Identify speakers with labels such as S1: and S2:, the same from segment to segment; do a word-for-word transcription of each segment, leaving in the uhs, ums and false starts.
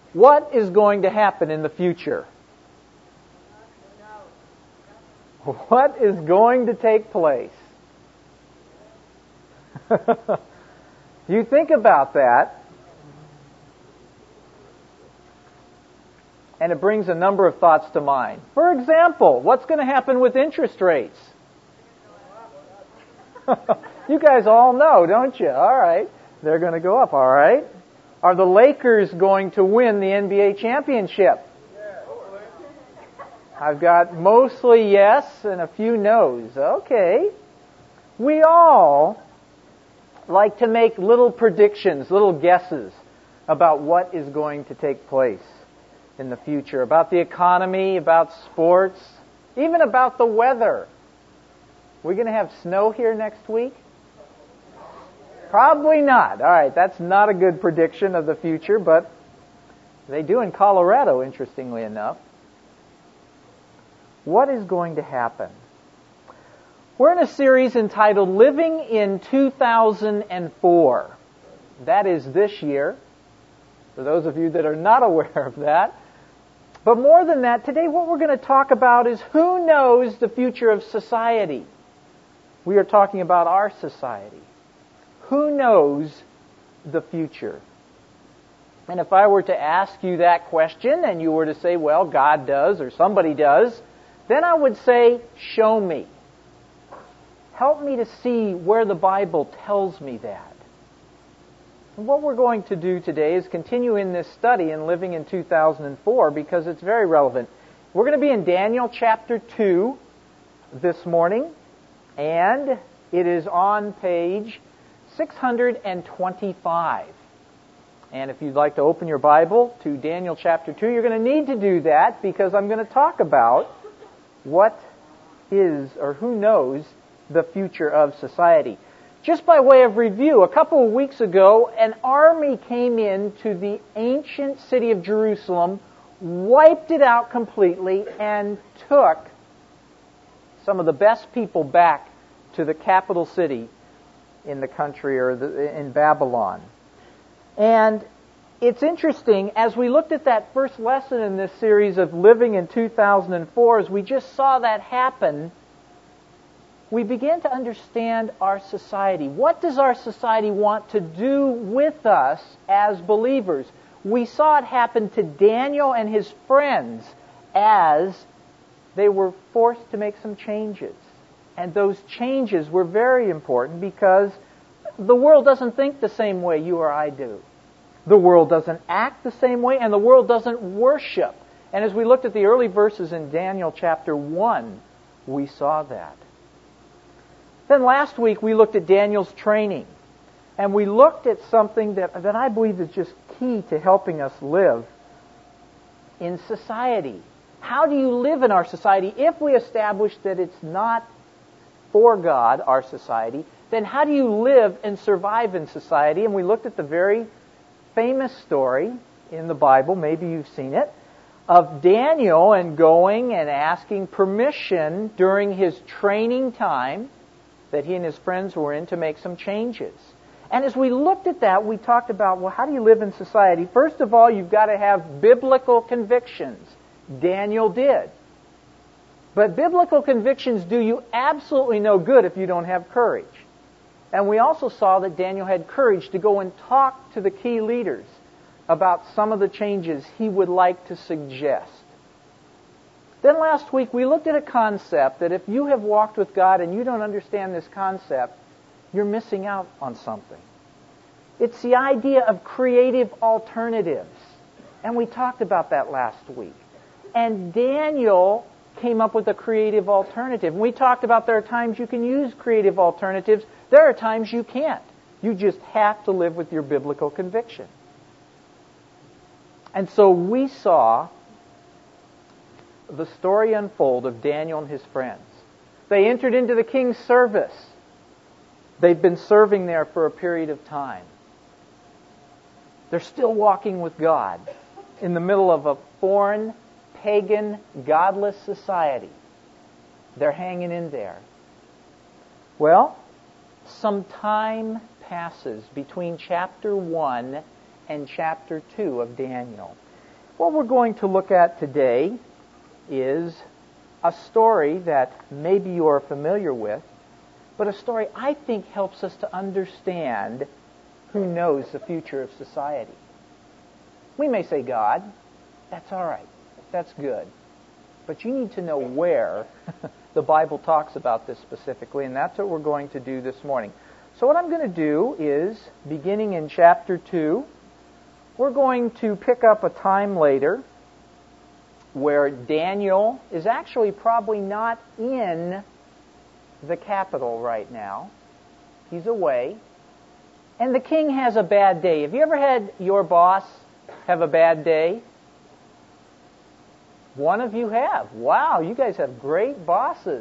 S1: What is going to happen in the future? What is going to take place? You think about that, and it brings a number of thoughts to mind. For example, what's going to happen with interest rates? You guys all know, don't you? All right. They're going to go up, all right. Are the Lakers going to win the N B A championship? I've got mostly yes and a few no's. Okay. We all like to make little predictions, little guesses about what is going to take place in the future, about the economy, about sports, even about the weather. We're going to have snow here next week? Probably not. All right, that's not a good prediction of the future, but they do in Colorado, interestingly enough. What is going to happen? We're in a series entitled Living in two thousand four. That is this year, for those of you that are not aware of that. But more than that, today what we're going to talk about is who knows the future of society. We are talking about our society. Who knows the future? And if I were to ask you that question and you were to say, well, God does or somebody does, then I would say, show me. Help me to see where the Bible tells me that. And what we're going to do today is continue in this study in Living in two thousand four because it's very relevant. We're going to be in Daniel chapter two this morning, and it is on page six hundred twenty-five. And if you'd like to open your Bible to Daniel chapter two, you're going to need to do that because I'm going to talk about what is or who knows the future of society. Just by way of review, a couple of weeks ago, an army came into the ancient city of Jerusalem, wiped it out completely, and took some of the best people back to the capital city in the country, or the, in Babylon. And it's interesting, as we looked at that first lesson in this series of Living in two thousand four, as we just saw that happen, we began to understand our society. What does our society want to do with us as believers? We saw it happen to Daniel and his friends as they were forced to make some changes. And those changes were very important because the world doesn't think the same way you or I do. The world doesn't act the same way, and the world doesn't worship. And as we looked at the early verses in Daniel chapter one, we saw that. Then last week we looked at Daniel's training. And we looked at something that, that I believe is just key to helping us live in society. How do you live in our society? If we establish that it's not for God, our society, then how do you live and survive in society? And we looked at the very famous story in the Bible, maybe you've seen it, of Daniel and going and asking permission during his training time that he and his friends were in to make some changes. And as we looked at that, we talked about, well, how do you live in society? First of all, you've got to have biblical convictions. Daniel did. But biblical convictions do you absolutely no good if you don't have courage. And we also saw that Daniel had courage to go and talk to the key leaders about some of the changes he would like to suggest. Then last week we looked at a concept that if you have walked with God and you don't understand this concept, you're missing out on something. It's the idea of creative alternatives. And we talked about that last week. And Daniel came up with a creative alternative. We talked about there are times you can use creative alternatives. There are times you can't. You just have to live with your biblical conviction. And so we saw the story unfold of Daniel and his friends. They entered into the king's service. They've been serving there for a period of time. They're still walking with God in the middle of a foreign, pagan, godless society. They're hanging in there. Well, some time passes between chapter one and chapter two of Daniel. What we're going to look at today is a story that maybe you are familiar with, but a story I think helps us to understand who knows the future of society. We may say God. That's all right. That's good. But you need to know where the Bible talks about this specifically, and that's what we're going to do this morning. So what I'm going to do is, beginning in chapter two, we're going to pick up a time later where Daniel is actually probably not in the capital right now. He's away. And the king has a bad day. Have you ever had your boss have a bad day? One of you have. Wow, you guys have great bosses.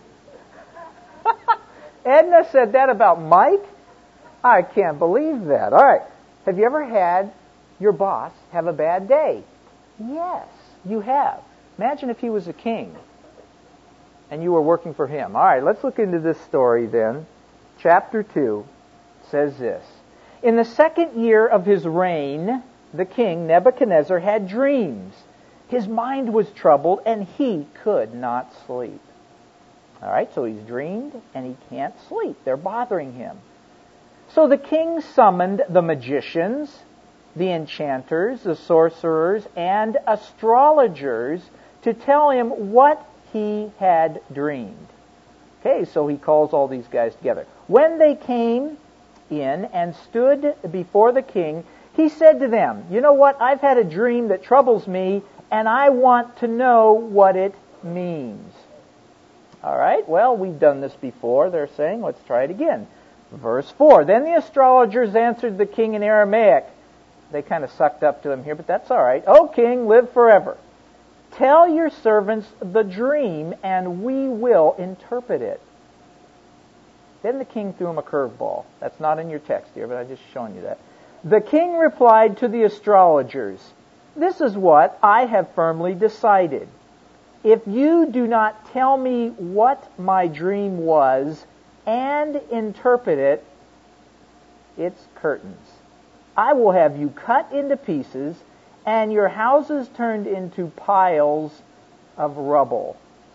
S1: Edna said that about Mike? I can't believe that. All right. Have you ever had your boss have a bad day? Yes, you have. Imagine if he was a king and you were working for him. All right, let's look into this story then. Chapter two says this. In the second year of his reign, the king Nebuchadnezzar had dreams. His mind was troubled, and he could not sleep. All right, so he's dreamed, and he can't sleep. They're bothering him. So the king summoned the magicians, the enchanters, the sorcerers, and astrologers to tell him what he had dreamed. Okay, so he calls all these guys together. When they came in and stood before the king, he said to them, "You know what? I've had a dream that troubles me, and I want to know what it means." All right, well, we've done this before, they're saying. Let's try it again. Verse four, then the astrologers answered the king in Aramaic. They kind of sucked up to him here, but that's all right. "O king, live forever. Tell your servants the dream, and we will interpret it." Then the king threw him a curveball. That's not in your text here, but I'm just showing you that. The king replied to the astrologers, "This is what I have firmly decided. If you do not tell me what my dream was and interpret it, it's curtains. I will have you cut into pieces and your houses turned into piles of rubble.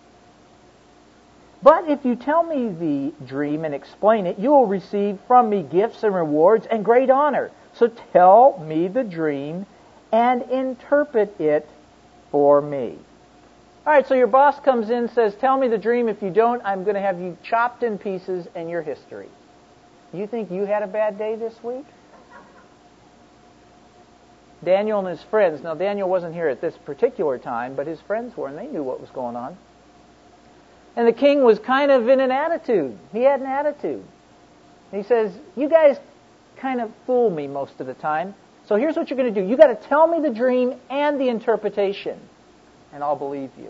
S1: But if you tell me the dream and explain it, you will receive from me gifts and rewards and great honor. So tell me the dream and interpret it for me." All right, so your boss comes in and says, "Tell me the dream. If you don't, I'm going to have you chopped in pieces and your history." You think you had a bad day this week? Daniel and his friends. Now, Daniel wasn't here at this particular time, but his friends were, and they knew what was going on. And the king was kind of in an attitude. He had an attitude. He says, "You guys kind of fool me most of the time. So here's what you're going to do. You got to tell me the dream and the interpretation, and I'll believe you."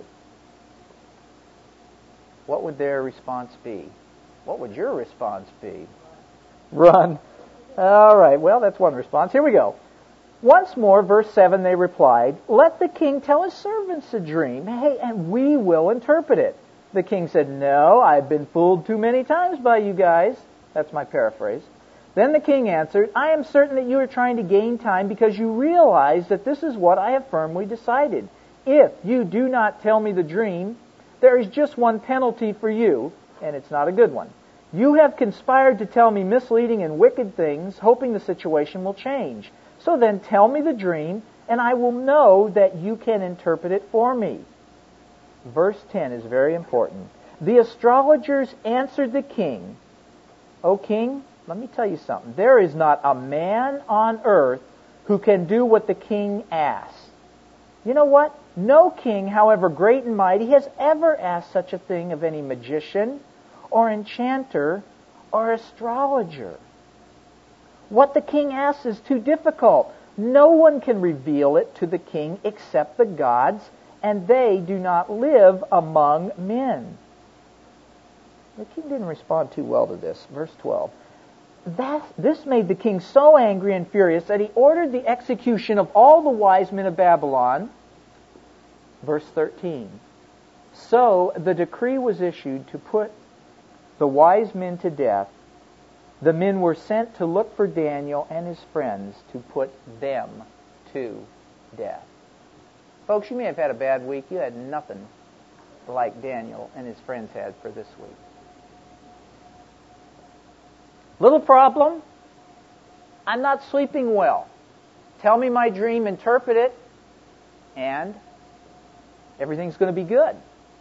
S1: What would their response be? What would your response be? Run. All right, well, that's one response. Here we go. Once more, verse seven, they replied, "Let the king tell his servants a dream, hey, and we will interpret it." The king said, "No, I've been fooled too many times by you guys." That's my paraphrase. Then the king answered, "I am certain that you are trying to gain time because you realize that this is what I have firmly decided. If you do not tell me the dream, there is just one penalty for you, and it's not a good one. You have conspired to tell me misleading and wicked things, hoping the situation will change. So then tell me the dream, and I will know that you can interpret it for me." Verse ten is very important. The astrologers answered the king, "O king, let me tell you something. There is not a man on earth who can do what the king asks." You know what? No king, however great and mighty, has ever asked such a thing of any magician or enchanter or astrologer. What the king asks is too difficult. No one can reveal it to the king except the gods, and they do not live among men. The king didn't respond too well to this. Verse twelve. That, this made the king so angry and furious that he ordered the execution of all the wise men of Babylon. Verse thirteen. So the decree was issued to put the wise men to death. The men were sent to look for Daniel and his friends to put them to death. Folks, you may have had a bad week. You had nothing like Daniel and his friends had for this week. Little problem. I'm not sleeping well. Tell me my dream, interpret it, and everything's going to be good.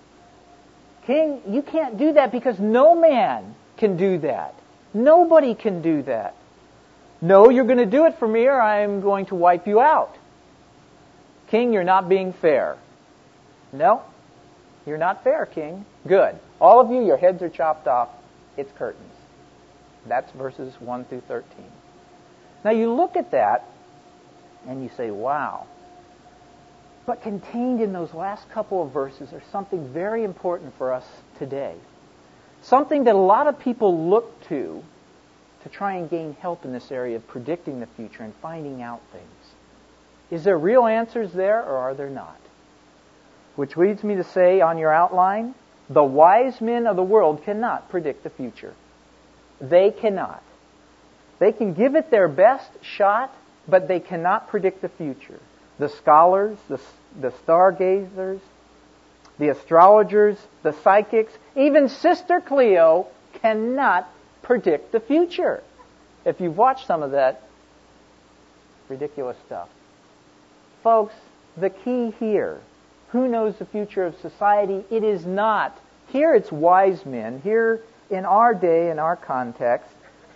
S1: King, you can't do that because no man can do that. Nobody can do that. No, you're going to do it for me or I'm going to wipe you out. King, you're not being fair. No, you're not fair, King. Good. All of you, your heads are chopped off. It's curtains. That's verses one through thirteen. Now you look at that and you say, wow. But contained in those last couple of verses are something very important for us today. Something that a lot of people look to to try and gain help in this area of predicting the future and finding out things. Is there real answers there or are there not? Which leads me to say on your outline, the wise men of the world cannot predict the future. They cannot. They can give it their best shot, but they cannot predict the future. The scholars, the, the stargazers, the astrologers, the psychics, even Sister Cleo cannot predict the future. If you've watched some of that ridiculous stuff. Folks, the key here, who knows the future of society? It is not. Here it's wise men. Here in our day, in our context,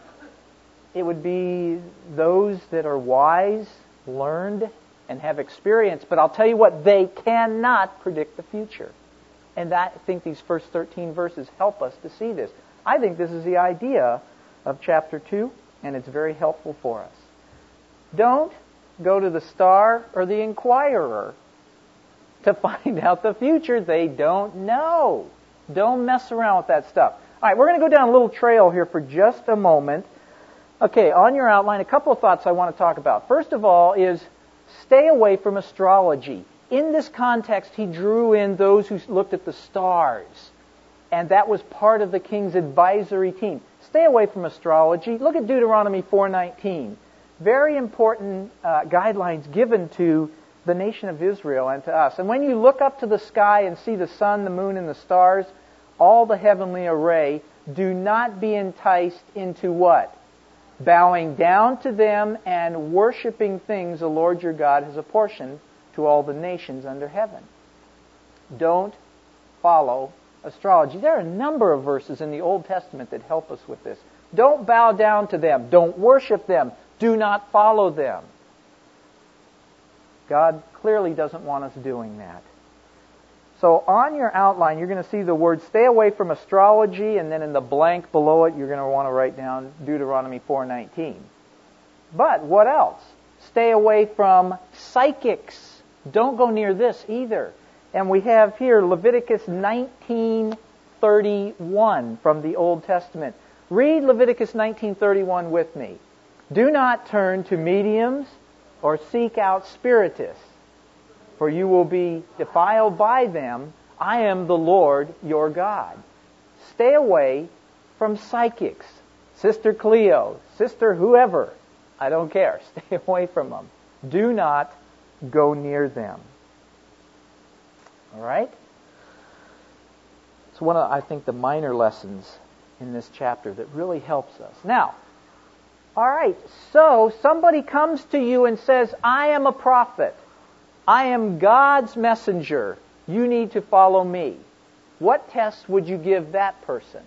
S1: it would be those that are wise, learned, and have experience. But I'll tell you what, they cannot predict the future. And that, I think these first thirteen verses help us to see this. I think this is the idea of chapter two, and it's very helpful for us. Don't go to the Star or the Inquirer to find out the future. They don't know. Don't mess around with that stuff. All right, we're going to go down a little trail here for just a moment. Okay, on your outline, a couple of thoughts I want to talk about. First of all is stay away from astrology. In this context, he drew in those who looked at the stars. And that was part of the king's advisory team. Stay away from astrology. Look at Deuteronomy four nineteen. Very important uh, guidelines given to the nation of Israel and to us. And when you look up to the sky and see the sun, the moon, and the stars, all the heavenly array, do not be enticed into what? Bowing down to them and worshiping things the Lord your God has apportioned to all the nations under heaven. Don't follow astrology. There are a number of verses in the Old Testament that help us with this. Don't bow down to them. Don't worship them. Do not follow them. God clearly doesn't want us doing that. So on your outline, you're going to see the word stay away from astrology, and then in the blank below it, you're going to want to write down Deuteronomy four nineteen. But what else? Stay away from psychics. Don't go near this either. And we have here Leviticus nineteen thirty-one from the Old Testament. Read Leviticus nineteen thirty-one with me. Do not turn to mediums or seek out spiritists, for you will be defiled by them. I am the Lord your God. Stay away from psychics. Sister Cleo, Sister whoever, I don't care. Stay away from them. Do not go near them. All right? It's one of, I think, the minor lessons in this chapter that really helps us. Now, all right, so somebody comes to you and says, I am a prophet. I am God's messenger. You need to follow me. What test would you give that person?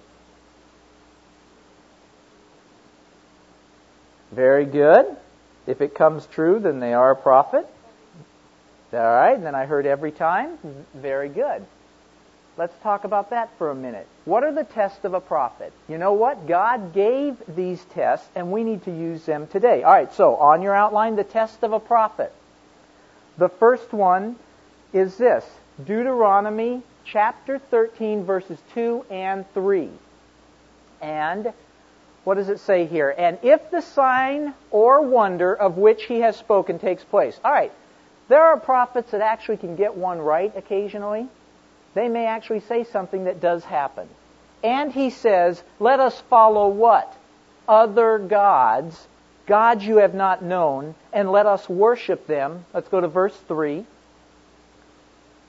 S1: Very good. If it comes true, then they are a prophet. All right, and then I heard every time. Very good. Let's talk about that for a minute. What are the tests of a prophet? You know what? God gave these tests, and we need to use them today. All right, so on your outline, the test of a prophet. The first one is this, Deuteronomy chapter thirteen, verses two and three. And what does it say here? And if the sign or wonder of which he has spoken takes place. All right, there are prophets that actually can get one right occasionally. They may actually say something that does happen. And he says, let us follow what? Other gods, gods you have not known, and let us worship them. Let's go to verse three.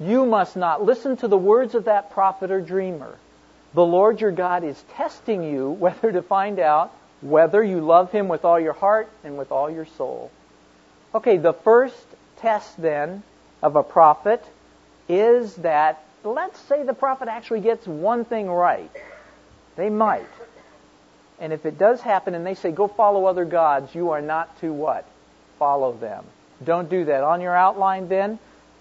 S1: You must not listen to the words of that prophet or dreamer. The Lord your God is testing you whether to find out whether you love Him with all your heart and with all your soul. Okay, the first test then of a prophet is that, let's say the prophet actually gets one thing right. They might. And if it does happen and they say, go follow other gods, you are not to what? Follow them. Don't do that. On your outline then,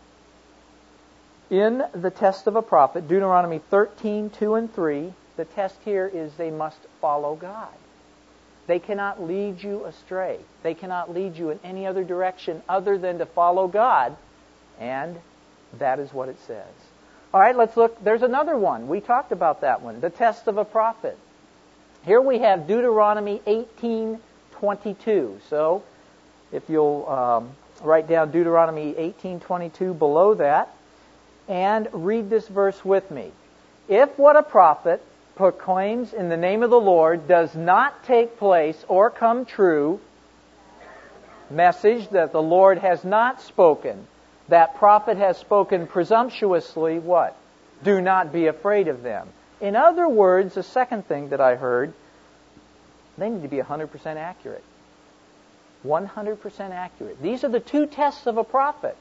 S1: in the test of a prophet, Deuteronomy thirteen, two and three, the test here is they must follow God. They cannot lead you astray. They cannot lead you in any other direction other than to follow God. And that is what it says. All right, let's look. There's another one. We talked about that one, the test of a prophet. Here we have Deuteronomy eighteen twenty-two. So if you'll um, write down Deuteronomy eighteen twenty-two below that, and read this verse with me. If what a prophet proclaims in the name of the Lord does not take place or come true, message that the Lord has not spoken, that prophet has spoken presumptuously, what? Do not be afraid of them. In other words, the second thing that I heard, they need to be one hundred percent accurate. one hundred percent accurate. These are the two tests of a prophet.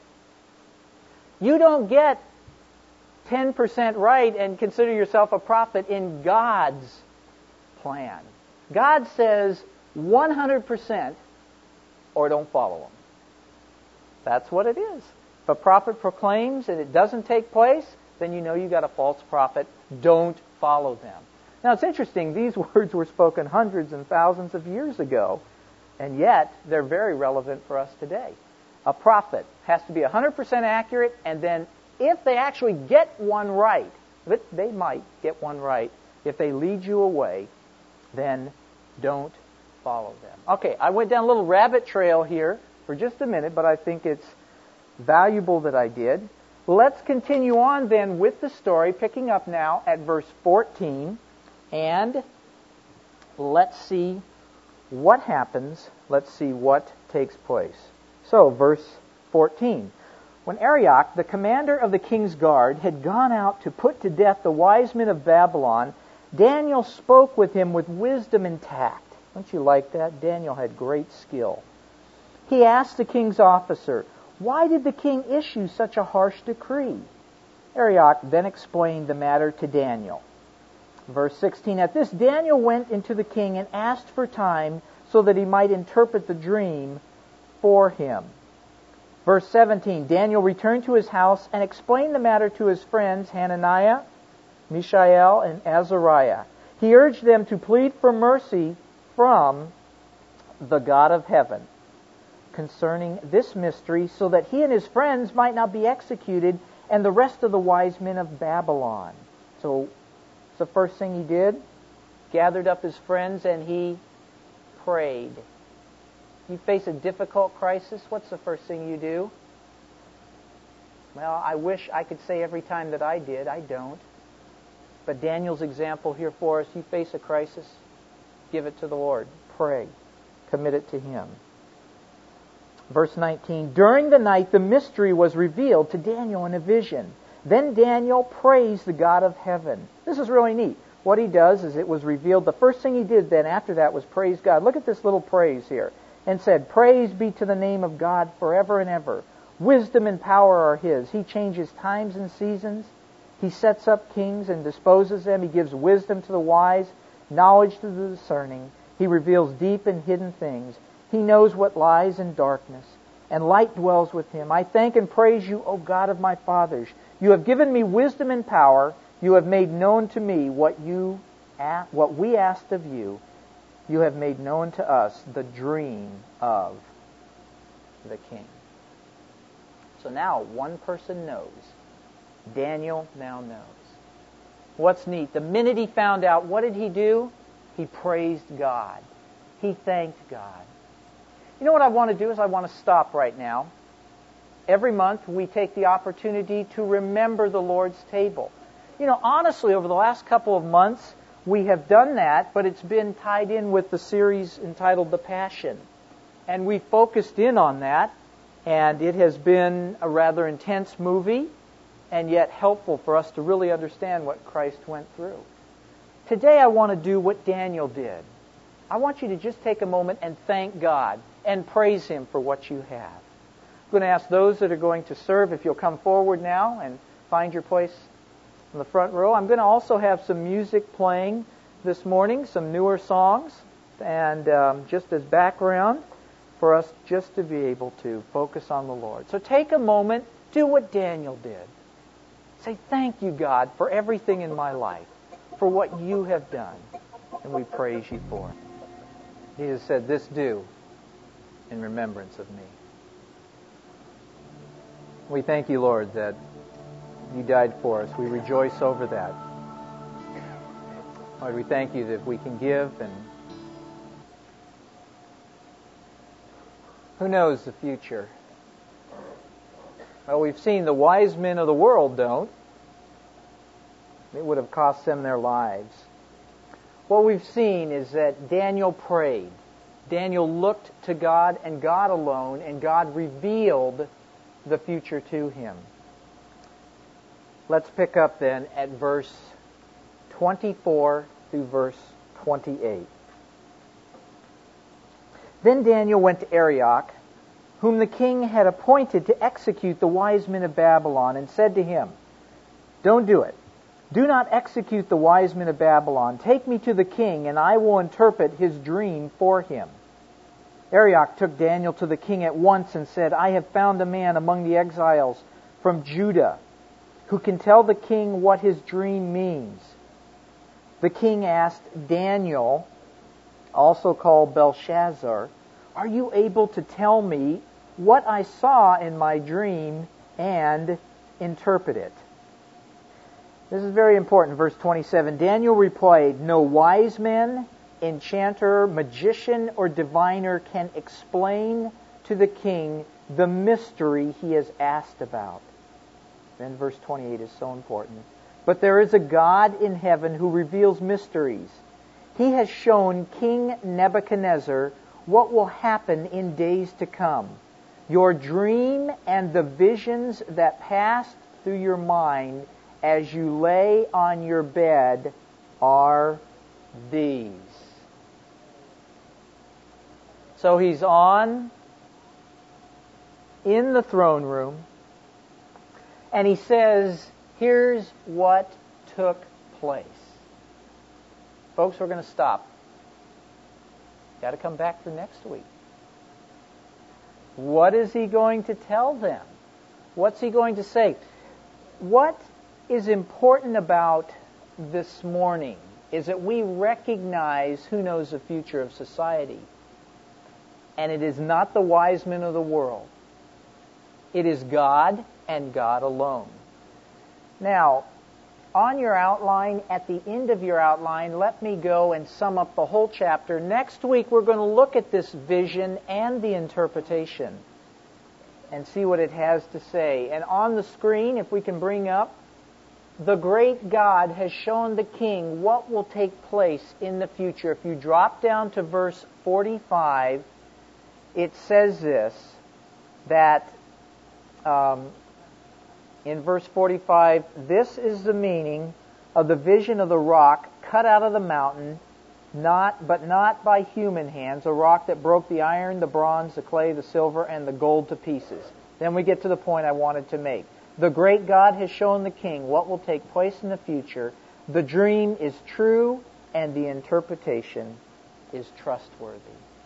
S1: You don't get ten percent right and consider yourself a prophet in God's plan. God says one hundred percent or don't follow Him. That's what it is. If a prophet proclaims and it doesn't take place, then you know you got a false prophet. Don't follow them. Now it's interesting, these words were spoken hundreds and thousands of years ago, and yet they're very relevant for us today. A prophet has to be one hundred percent accurate, and then if they actually get one right, but they might get one right, if they lead you away, then don't follow them. Okay, I went down a little rabbit trail here for just a minute, but I think it's valuable that I did. Let's continue on then with the story, picking up now at verse fourteen, and let's see what happens. Let's see what takes place. So, verse fourteen. When Arioch, the commander of the king's guard, had gone out to put to death the wise men of Babylon, Daniel spoke with him with wisdom and tact. Don't you like that? Daniel had great skill. He asked the king's officer, why did the king issue such a harsh decree? Arioch then explained the matter to Daniel. Verse sixteen, at this Daniel went into the king and asked for time so that he might interpret the dream for him. Verse seventeen, Daniel returned to his house and explained the matter to his friends Hananiah, Mishael, and Azariah. He urged them to plead for mercy from the God of heaven concerning this mystery, so that he and his friends might not be executed, and the rest of the wise men of Babylon. So, it's the first thing he did. Gathered up his friends and he prayed. You face a difficult crisis, what's the first thing you do? Well, I wish I could say every time that I did. I don't. But Daniel's example here for us, you face a crisis, give it to the Lord. Pray. Commit it to Him. Verse nineteen, during the night the mystery was revealed to Daniel in a vision. Then Daniel praised the God of heaven. This is really neat. What he does is it was revealed. The first thing he did then after that was praise God. Look at this little praise here. And said, praise be to the name of God forever and ever. Wisdom and power are His. He changes times and seasons. He sets up kings and disposes them. He gives wisdom to the wise, knowledge to the discerning. He reveals deep and hidden things. He knows what lies in darkness, and light dwells with Him. I thank and praise You, O God of my fathers. You have given me wisdom and power. You have made known to me what you, what we asked of You. You have made known to us the dream of the king. So now one person knows. Daniel now knows. What's neat? The minute he found out, what did he do? He praised God. He thanked God. You know what I want to do is I want to stop right now. Every month we take the opportunity to remember the Lord's table. You know, honestly, over the last couple of months, we have done that, but it's been tied in with the series entitled The Passion. And we focused in on that, and it has been a rather intense movie. and yet helpful for us to really understand what Christ went through. Today I want to do what Daniel did. I want you to just take a moment and thank God and praise Him for what you have. I'm going to ask those that are going to serve if you'll come forward now and find your place in the front row. I'm going to also have some music playing this morning, some newer songs, and um, just as background for us just to be able to focus on the Lord. So take a moment, do what Daniel did. Say, thank you, God, for everything in my life, for what you have done, and we praise you for it. Jesus said, this do in remembrance of me. We thank you, Lord, that you died for us. We rejoice over that. Lord, we thank you that we can give, and who knows the future? Well, we've seen the wise men of the world don't. It would have cost them their lives. What we've seen is that Daniel prayed. Daniel looked to God and God alone, and God revealed the future to him. Let's pick up then at verse twenty-four through verse twenty-eight. Then Daniel went to Arioch, whom the king had appointed to execute the wise men of Babylon, and said to him, don't do it. Do not execute the wise men of Babylon. Take me to the king, and I will interpret his dream for him. Arioch took Daniel to the king at once and said, I have found a man among the exiles from Judah who can tell the king what his dream means. The king asked Daniel, also called Belshazzar, are you able to tell me what I saw in my dream and interpret it? This is very important. Verse twenty-seven, Daniel replied, no wise man, enchanter, magician, or diviner can explain to the king the mystery he has asked about. Then verse twenty-eight is so important. But there is a God in heaven who reveals mysteries. He has shown King Nebuchadnezzar what will happen in days to come. Your dream and the visions that passed through your mind as you lay on your bed are these. So he's on in the throne room, and he says, here's what took place. Folks, we're going to stop. Got to come back for next week. What is he going to tell them? What's he going to say? What is important about this morning is that we recognize who knows the future of society. And it is not the wise men of the world. It is God and God alone. Now, on your outline, at the end of your outline, let me go and sum up the whole chapter. Next week, we're going to look at this vision and the interpretation and see what it has to say. And on the screen, if we can bring up, the great God has shown the king what will take place in the future. If you drop down to verse forty-five, it says this, that um, in verse forty-five, this is the meaning of the vision of the rock cut out of the mountain, not but not by human hands, a rock that broke the iron, the bronze, the clay, the silver, and the gold to pieces. Then we get to the point I wanted to make. The great God has shown the king what will take place in the future. The dream is true, and the interpretation is trustworthy.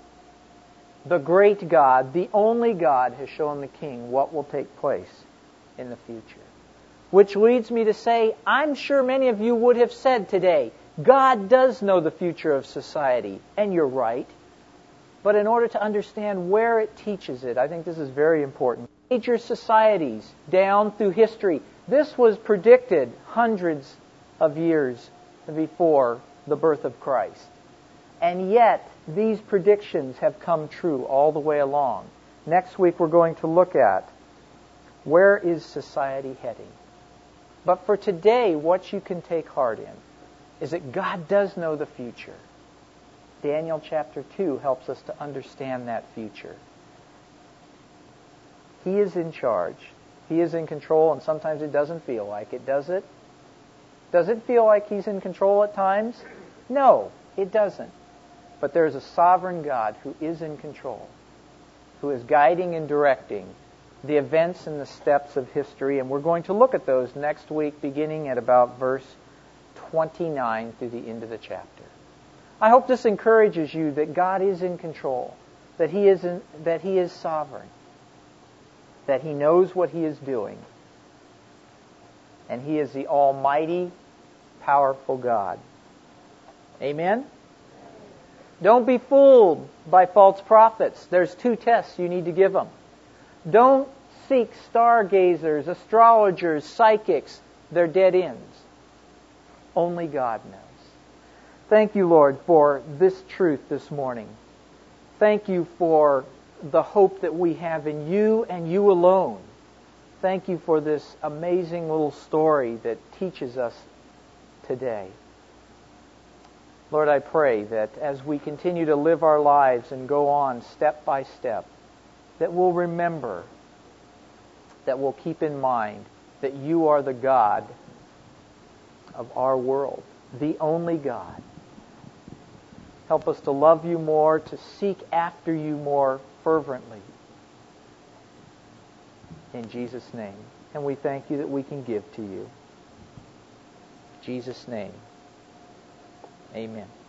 S1: The great God, the only God, has shown the king what will take place in the future. Which leads me to say, I'm sure many of you would have said today, God does know the future of society, and you're right. But in order to understand where it teaches it, I think this is very important. Major societies down through history, this was predicted hundreds of years before the birth of Christ. And yet, these predictions have come true all the way along. Next week we're going to look at where is society heading. But for today, what you can take heart in is that God does know the future. Daniel chapter two helps us to understand that future. He is in charge. He is in control, and sometimes it doesn't feel like it, does it? Does it feel like He's in control at times? No, it doesn't. But there's a sovereign God who is in control, who is guiding and directing the events and the steps of history, and we're going to look at those next week, beginning at about verse twenty-nine through the end of the chapter. I hope this encourages you that God is in control, that He is in, that He is sovereign, that He knows what He is doing, and He is the almighty, powerful God. Amen? Don't be fooled by false prophets. There's two tests you need to give them. Don't seek stargazers, astrologers, psychics. They're dead ends. Only God knows. Thank you, Lord, for this truth this morning. Thank you for the hope that we have in you and you alone. Thank you for this amazing little story that teaches us today. Lord, I pray that as we continue to live our lives and go on step by step, that we'll remember, that we'll keep in mind that you are the God of our world, the only God. Help us to love you more, to seek after you more fervently. In Jesus' name. And we thank you that we can give to you. In Jesus' name. Amen.